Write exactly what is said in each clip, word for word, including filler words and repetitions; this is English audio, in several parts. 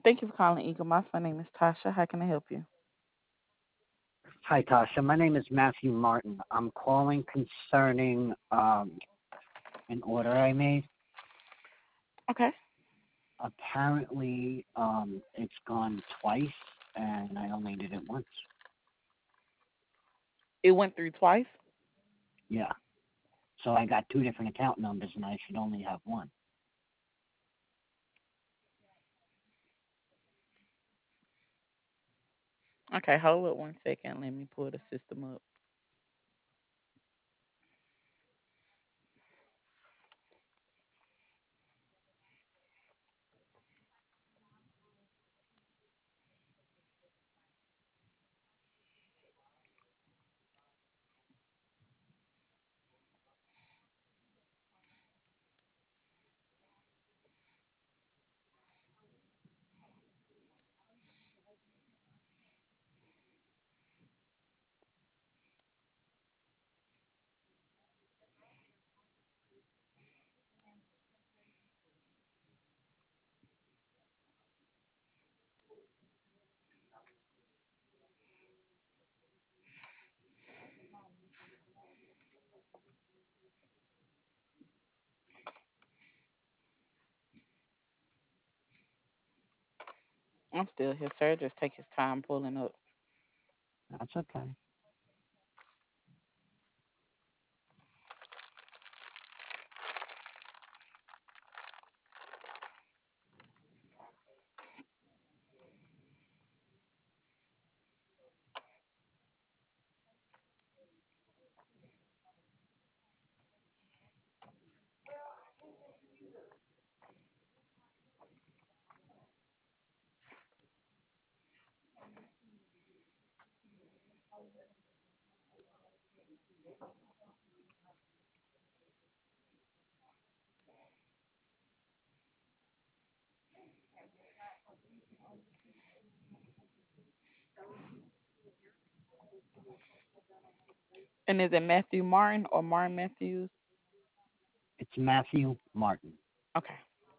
Thank you for calling Eagle Moss. My name is Tasha. How can I help you? Hi, Tasha. My name is Matthew Martin. I'm calling concerning um, an order I made. Okay. Apparently, um, it's gone twice, and I only did it once. It went through twice. Yeah. So I got two different account numbers, and I should only have one. Okay, hold up one second. Let me pull the system up. I'm still here, sir. Just take his time pulling up. That's okay. And is it Matthew Martin or Martin Matthews? It's Matthew Martin. Okay.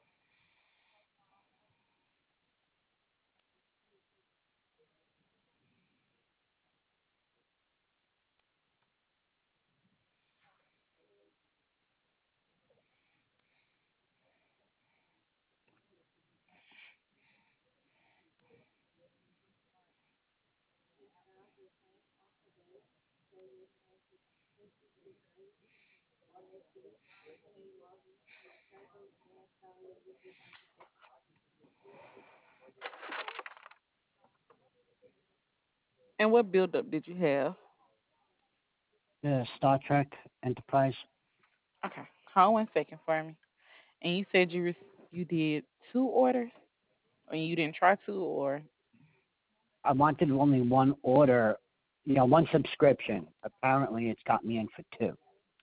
And what buildup did you have? The Star Trek Enterprise. Okay. Hold one second for me. And you said you rec- you did two orders, or you didn't try two, or I wanted only one order, you know, one subscription. Apparently, it's got me in for two.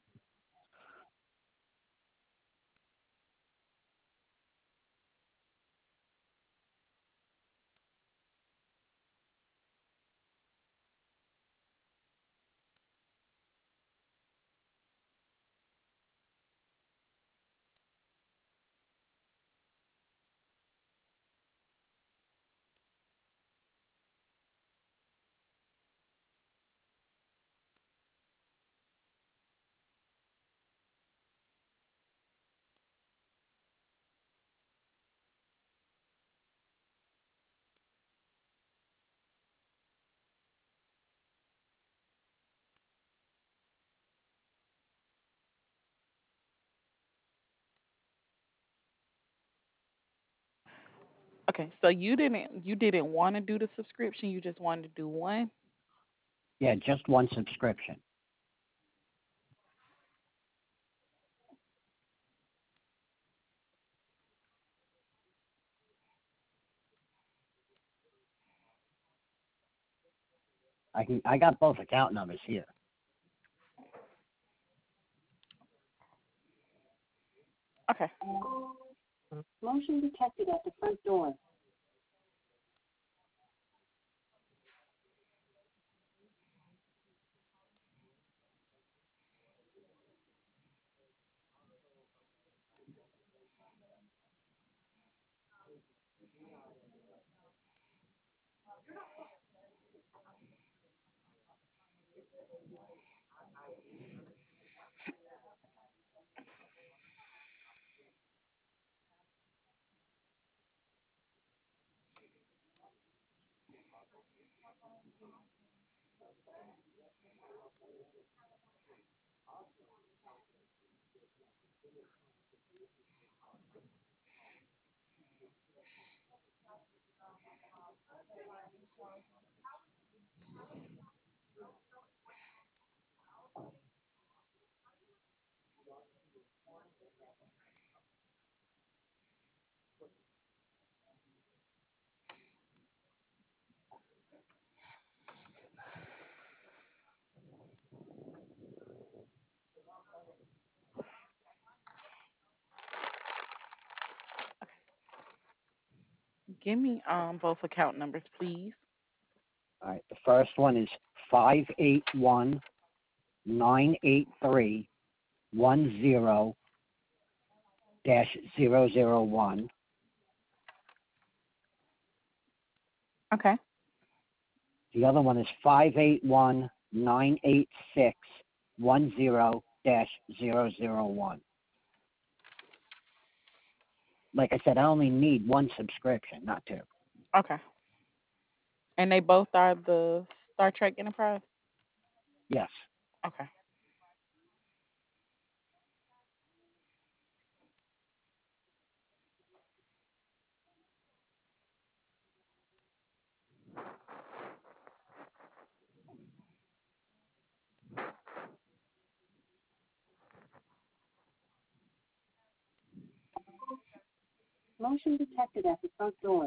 okay. So you didn't you didn't want to do the subscription. You just wanted to do one. Yeah, just one subscription. I can. I got both account numbers here. Okay. Motion detected at the front door. Give me um both account numbers, please. All right. The first one is five eight one nine eight three one zero dash zero zero one. Okay. The other one is five eight one nine eight six one zero dash zero zero one. Like I said, I only need one subscription, not two. Okay. And they both are the Star Trek Enterprise? Yes. Okay. Motion detected at the front door.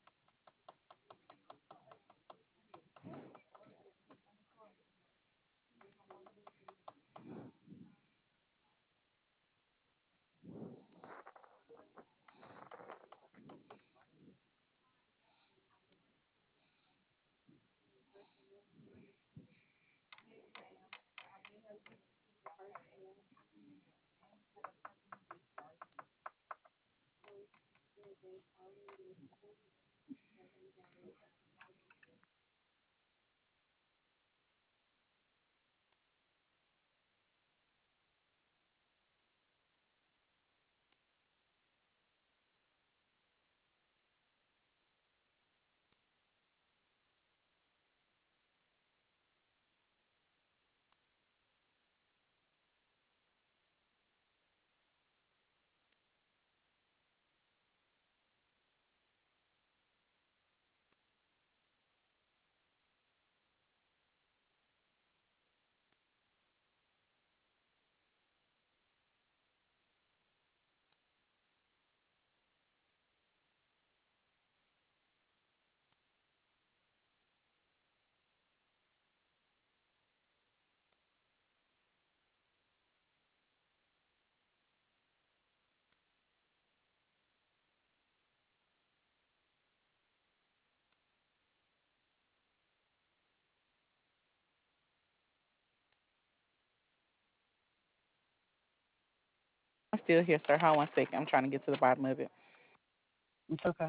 I'm still here, sir. Hold on one second. I'm trying to get to the bottom of it. It's okay.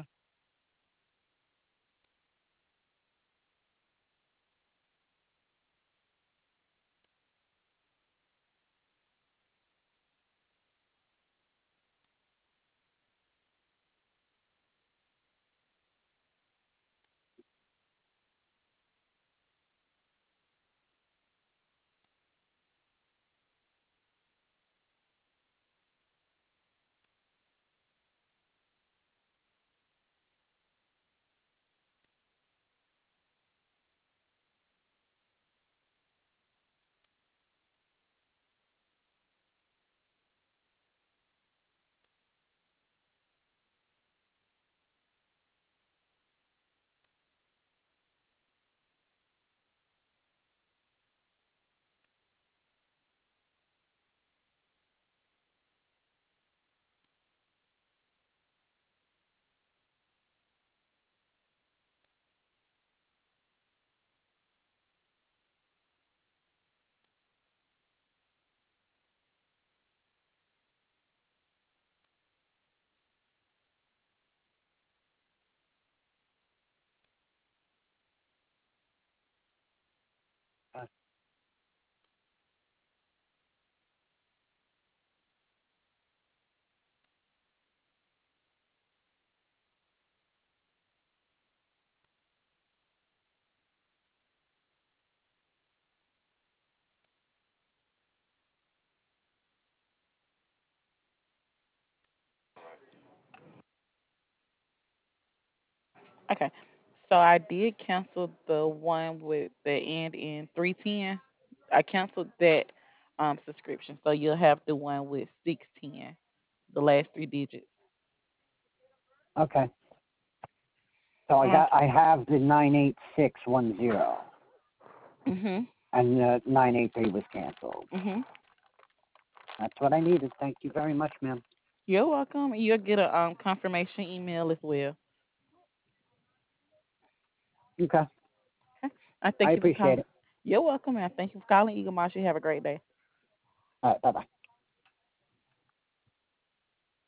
Okay. So I did cancel the one with the end in three ten. I canceled that um subscription. So you'll have the one with six ten, the last three digits. Okay. So I got Okay. I have the nine eight six one zero, Mhm. and the nine eight three was canceled. Mhm. That's what I needed. Thank you very much, ma'am. You're welcome. You'll get a um confirmation email as well. Okay. Okay. I I thank you for appreciate calling. it. You're welcome, and thank you for calling Eagle Moss. You have a great day. All right. Bye bye.